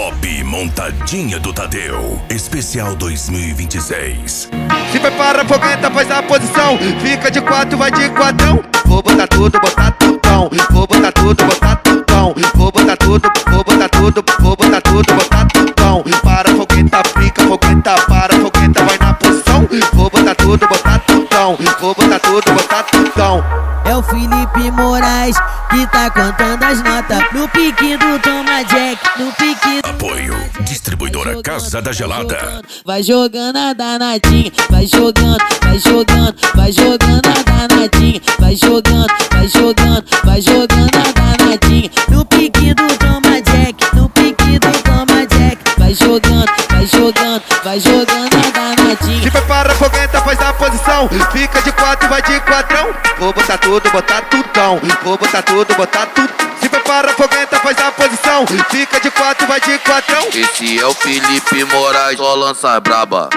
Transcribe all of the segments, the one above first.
Top Montadinha do Tadeu, especial 2026. Se prepara, fogueta, faz a posição. Fica de quatro, vai de quadrão. Vou botar tudo, botar tudão. Vou botar tudo, botar tudão. Vou botar tudo, vou botar tudo, vou botar tudo, botar tudão. Para, fogueta, fica, fogueta, para, fogueta, vai na posição. Vou botar tudo, botar tudão. Vou botar tudo, botar tudão. É o Felipe Moraes que tá contando as notas no pique do Toma Jack, no pique do... Apoio, distribuidora Casa da Gelada. Vai jogando a danadinha, vai jogando, vai jogando, vai jogando a danadinha, vai jogando, vai jogando, vai jogando a danadinha no pique do Toma Jack, no pique do Toma Jack, vai jogando, vai jogando, vai jogando a danadinha. Se prepara, fogueta, faz a posição. Fica de quatro, vai de quadrão. Vou botar tudo, botar tudão. Vou botar tudo, botar tudo. Se prepara, fogueta, faz a posição. Fica de quatro, vai de quadrão. Esse é o Felipe Moraes, só lança braba.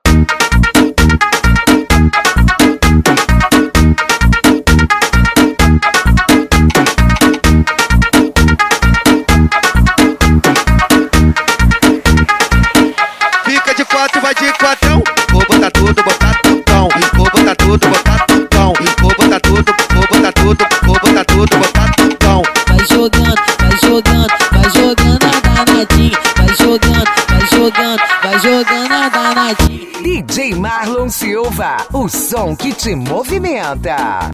Fica de quatro, vai de quadrão. Vou botar tudo, botar tudão. Vou botar tudo, botar tudão. Vou botar tudo, vou botar tudo, vou botar tudo, botar tudão. Vai jogando, vai jogando, vai jogando a danadinha, vai jogando, vai jogando, vai jogando a danadinha. DJ Marlon Silva, o som que te movimenta.